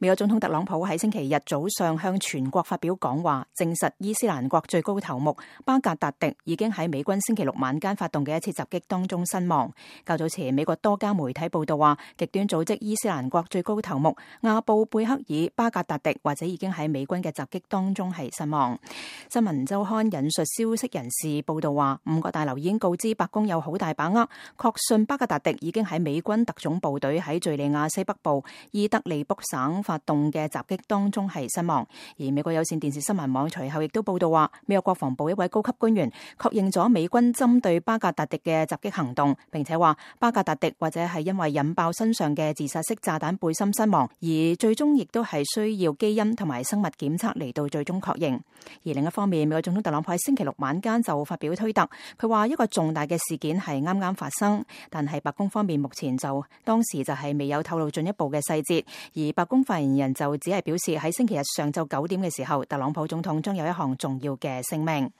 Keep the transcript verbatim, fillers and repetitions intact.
美國總統特朗普喺星期日早上向全國發表講話，證實伊斯蘭國最高頭目巴格達迪已經喺美軍星期六晚間發動嘅一次襲擊當中身亡。較早前，美國多家媒體報道話，極端組織伊斯蘭國最高頭目阿布貝克爾巴格達迪或者已經喺美軍嘅襲擊當中係身亡。新聞週刊引述消息人士報道話，五角大樓已經告知白宮有好大把握確信巴格達迪已經喺美軍特種部隊喺敘利亞西北部伊德利卜省發動嘅襲擊當中係身亡。而美國有線電視新聞網隨後亦都報道話，美國國防部一位高級官員確認咗美軍針對巴格達迪嘅襲擊行動，並且話巴格達迪或者係因為引爆身上嘅自殺式炸彈背心身亡，而最終亦都係需要基因同埋生物檢測嚟到最終確認。而另一方面，美國總統特朗普喺星期六晚間就發表推特，佢話一個重大嘅事件係啱啱發生，但係白宮方面目前就當時就係未有透露進一步嘅細節，而白宮發言人就只係表示喺星期日上晝九點嘅時候，特朗普總統將有一項重要嘅聲明。